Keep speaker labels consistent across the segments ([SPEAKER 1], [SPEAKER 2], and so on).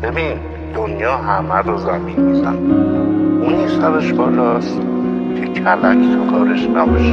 [SPEAKER 1] ببین دنیا همه رو زمین میزن، اونی سرش بالاست که کلک تو کارش نباشه.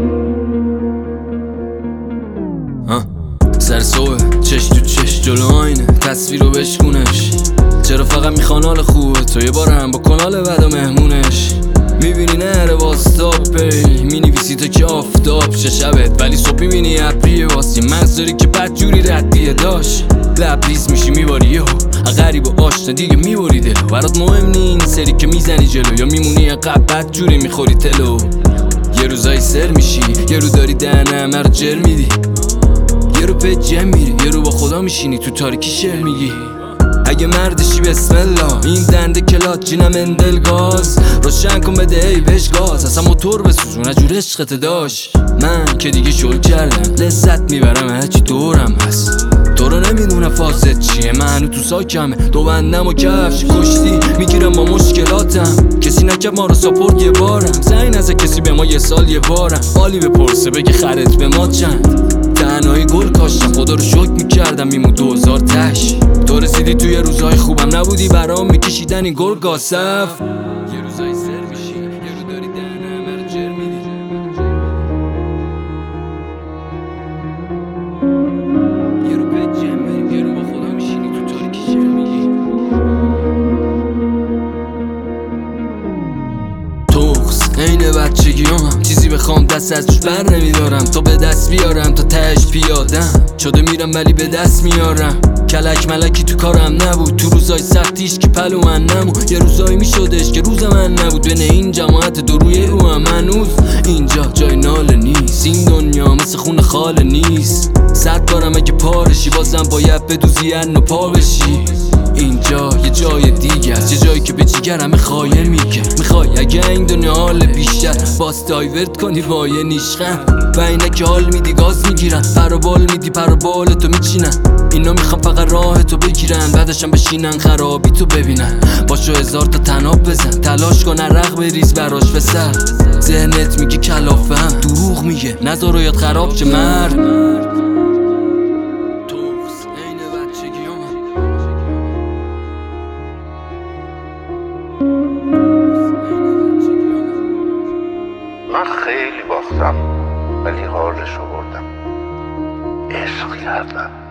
[SPEAKER 2] سر صبح چش تو چش جلو آینه تصویر رو بشکونش. چرا فقط میخوان حال خوبه تو یه بارم با کنال بد و مهمونش. میبینی نره باستاب بی مینویسی تا که آفتاب چه شبت، ولی صبح میبینی ابریه واسی مغز داری که بد جوری ردیه داشت. لبریز میشی میباری یهو غریب و آشنا دیگه میباری دلو. برات مهم نی این سری که میزنی جلو یا میمونی عقب بد جوری میخوری تلو. یه روزایی سر میشی یه رو داری دهنه همه رو جر میدی، یه رو به جمع میری یه رو با خدا میشینی تو تاریکی شعر میگی. اگه مردشی بسم الله این دنده کلات جینم اندل گاز روشن کن بده ای بهش گاز، اصلا موتور بسوزون اجور عشقت داشت. من که دیگه شل کردم لذت میبرم هرچی دورم هست. تو رو نمیدونم فاصت چیه، من تو ساکمه دو بندم و کفش کشتی میگیرم با مشکلاتم. کسی نکرد ما رو ساپورت یه بارم، زنگ نزد کسی به ما یه سال یه بارم. حالی بپرسه بگه خرت به ما چند، تنهایی گل کاشتم خدا رو شکر میکردم میمون 2000 تش. تو رسیدی توی روزهای خوبم نبودی برام میکشیدن این گل گاسف. یه روزایی سر میشی یه رو داری دهنه همه رو جر میدی، یه رو به جمع میری یه رو با خدا میشینی تو تاریکی شعر میگی. توخس عین بچگیام چیزی بخوام دست از روش بر نمیدارم تا به دست بیارم تا تهش پیادم شده میرم ولی به دست میارم. کلک ملکی تو کارم نبود تو روزای سختیش که پلو من نمود. یه روزایی میشدش که روز من نبود بین این جماعت دو روی رو هم هنوز اینجا جای ناله نیست. این دنیا مثل خون خاله نیست، 100 بارم اگه پارشی بازم باید بدوزی و پا بشی. اینجا یه جای دیگه است، یه جایی که به جیگر همه خایه میکن. میخوای اگه این دنیا حال بیشتر باز دایورت کنی با یه نیشخم و اینه که حال میدی گاز میگیرن پروبال میدی پروبال تو میچینن. اینا میخوام فقط راه تو بگیرن بعدشم بشینن خرابی تو ببینن. باشو 1000 تا تناب بزن تلاش کن عرق بریز براش به سر. ذهنت میگه کلافه هم دروغ میگه نذار رویت خراب چه مرد.
[SPEAKER 1] من خیلی باختم ولی حالشو بردم، عشق کردم.